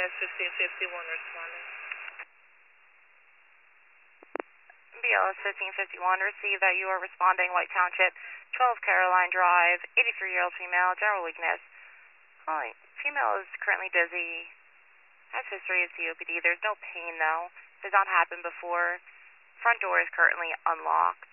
BLS 1551 responding. BLS 1551, receive that you are responding, White Township, 12 Caroline Drive, 83-year-old female, general weakness. Hi, female is currently dizzy, has history of COPD. There's no pain though, does not happen before. Front door is currently unlocked.